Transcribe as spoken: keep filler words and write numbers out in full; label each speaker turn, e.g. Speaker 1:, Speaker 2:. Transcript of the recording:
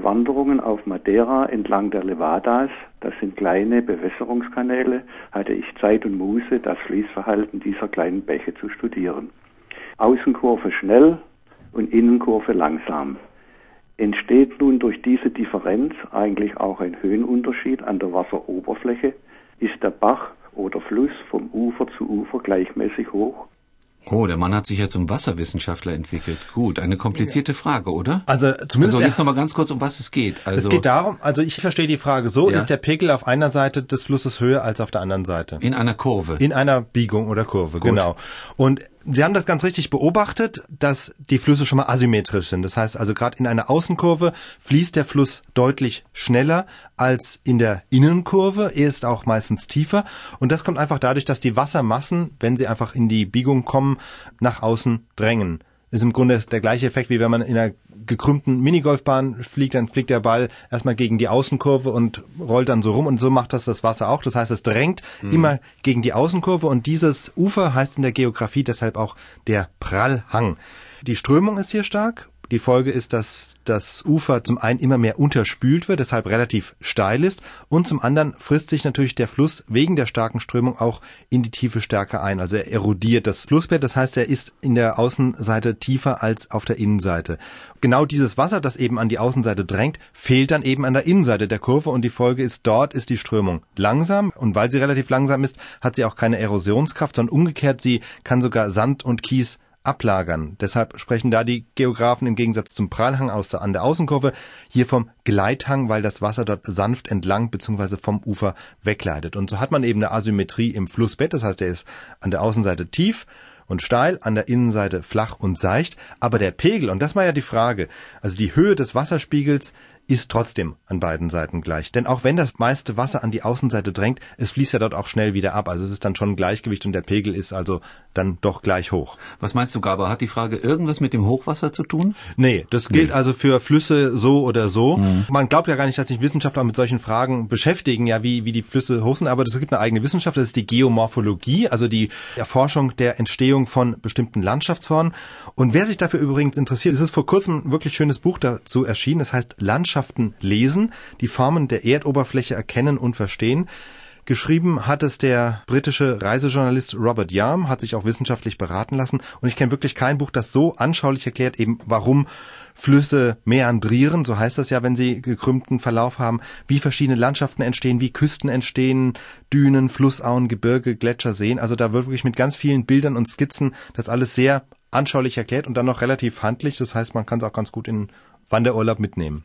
Speaker 1: Wanderungen auf Madeira entlang der Levadas, das sind kleine Bewässerungskanäle, hatte ich Zeit und Muße, das Fließverhalten dieser kleinen Bäche zu studieren. Außenkurve schnell und Innenkurve langsam. Entsteht nun durch diese Differenz eigentlich auch ein Höhenunterschied an der Wasseroberfläche? Ist der Bach oder Fluss vom Ufer zu Ufer gleichmäßig hoch?
Speaker 2: Oh, der Mann hat sich ja zum Wasserwissenschaftler entwickelt. Gut, eine komplizierte ja. Frage, oder?
Speaker 3: Also zumindest
Speaker 2: also jetzt noch mal ganz kurz, um was es geht. Also,
Speaker 3: es geht darum, also ich verstehe die Frage so,
Speaker 2: ja.
Speaker 3: ist der Pegel auf einer Seite des Flusses höher als auf der anderen Seite?
Speaker 2: In einer Kurve.
Speaker 3: In einer Biegung oder Kurve,
Speaker 2: Gut.
Speaker 3: genau. Und Sie haben das ganz richtig beobachtet, dass die Flüsse schon mal asymmetrisch sind. Das heißt also, gerade in einer Außenkurve fließt der Fluss deutlich schneller als in der Innenkurve. Er ist auch meistens tiefer. Und das kommt einfach dadurch, dass die Wassermassen, wenn sie einfach in die Biegung kommen, nach außen drängen. Ist im Grunde der gleiche Effekt, wie wenn man in einer gekrümmten Minigolfbahn fliegt, dann fliegt der Ball erstmal gegen die Außenkurve und rollt dann so rum und so macht das das Wasser auch. Das heißt, es drängt mhm. immer gegen die Außenkurve und dieses Ufer heißt in der Geografie deshalb auch der Prallhang. Die Strömung ist hier stark. Die Folge ist, dass das Ufer zum einen immer mehr unterspült wird, deshalb relativ steil ist, und zum anderen frisst sich natürlich der Fluss wegen der starken Strömung auch in die Tiefe stärker ein. Also er erodiert das Flussbett, das heißt, er ist in der Außenseite tiefer als auf der Innenseite. Genau dieses Wasser, das eben an die Außenseite drängt, fehlt dann eben an der Innenseite der Kurve und die Folge ist, dort ist die Strömung langsam und weil sie relativ langsam ist, hat sie auch keine Erosionskraft, sondern umgekehrt, sie kann sogar Sand und Kies ablagern. Deshalb sprechen da die Geographen im Gegensatz zum Prallhang aus der, an der Außenkurve hier vom Gleithang, weil das Wasser dort sanft entlang bzw. vom Ufer wegleitet. Und so hat man eben eine Asymmetrie im Flussbett, das heißt, er ist an der Außenseite tief und steil, an der Innenseite flach und seicht, aber der Pegel, und das war ja die Frage, also die Höhe des Wasserspiegels ist trotzdem an beiden Seiten gleich. Denn auch wenn das meiste Wasser an die Außenseite drängt, es fließt ja dort auch schnell wieder ab. Also es ist dann schon ein Gleichgewicht und der Pegel ist also dann doch gleich hoch.
Speaker 2: Was meinst du, Gabor? Hat die Frage irgendwas mit dem Hochwasser zu tun?
Speaker 3: Nee, das gilt nee. also für Flüsse so oder so. Mhm. Man glaubt ja gar nicht, dass sich Wissenschaftler mit solchen Fragen beschäftigen, ja, wie, wie die Flüsse hoch sind. Aber es gibt eine eigene Wissenschaft, das ist die Geomorphologie, also die Erforschung der Entstehung von bestimmten Landschaftsformen. Und wer sich dafür übrigens interessiert, es ist vor kurzem ein wirklich schönes Buch dazu erschienen. Das heißt Landschaften lesen, die Formen der Erdoberfläche erkennen und verstehen. Geschrieben hat es der britische Reisejournalist Robert Yarm, hat sich auch wissenschaftlich beraten lassen. Und ich kenne wirklich kein Buch, das so anschaulich erklärt, eben warum Flüsse meandrieren, so heißt das ja, wenn sie gekrümmten Verlauf haben, wie verschiedene Landschaften entstehen, wie Küsten entstehen, Dünen, Flussauen, Gebirge, Gletscher, Seen. Also da wird wirklich mit ganz vielen Bildern und Skizzen das alles sehr anschaulich erklärt und dann noch relativ handlich. Das heißt, man kann es auch ganz gut in Wanderurlaub mitnehmen.